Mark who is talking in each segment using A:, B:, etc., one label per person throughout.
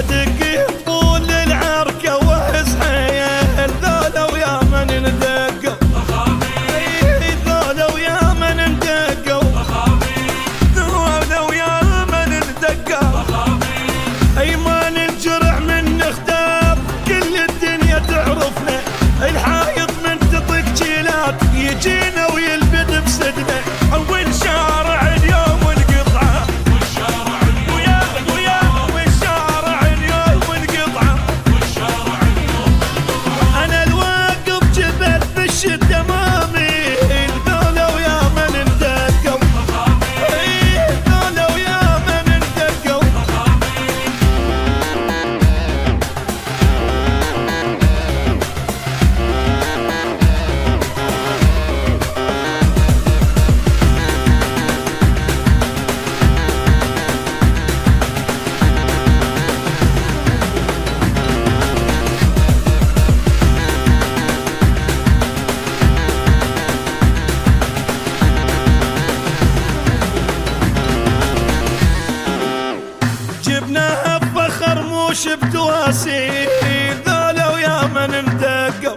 A: ادق طول العركه واهز حيل ذولا ويا من ندقوا ذولا ويا من ندقوا ذولا ويا من ندقوا اي ما ننجرح من نختار كل الدنيا تعرفنا الحايط من تطق جيلات يجينا ويلبد بصدنا اول شارع اليوم والقطعه والشارع اليوم والقطعه انا الواقف جبل في الشده مامي ذولا ويا من ندقوا ذولا ويا من ندقوا جبناها بفخر موش بتواسي ذولا ويا من ندقوا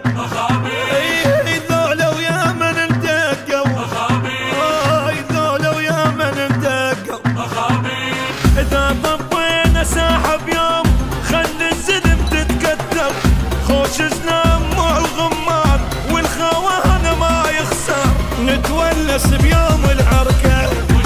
A: ذولا ويا من ندقوا ذولا ويا من ندقوا اذا طبينا ساحب يوم خلي الزلم تتكتر خوش زنام مع الغمار والخوان ما يخسر نتونس بيوم العركه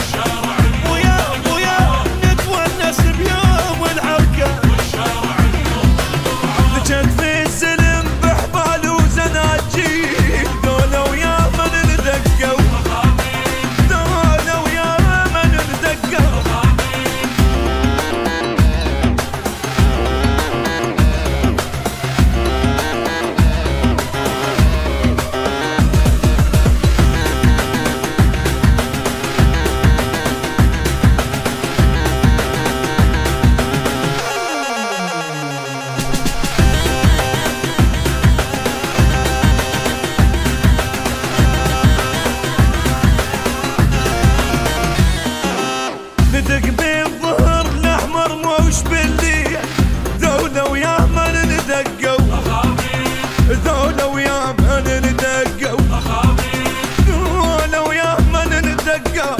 A: ندق بالظهر الاحمر موش بالليل ذولا ويا من ندقوا ذولا ويا من ندقوا ذولا ويا من ندقوا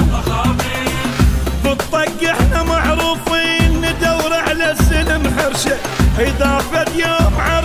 A: بالطق احنا معروفين ندور على السلم حرشه اذا فد يوم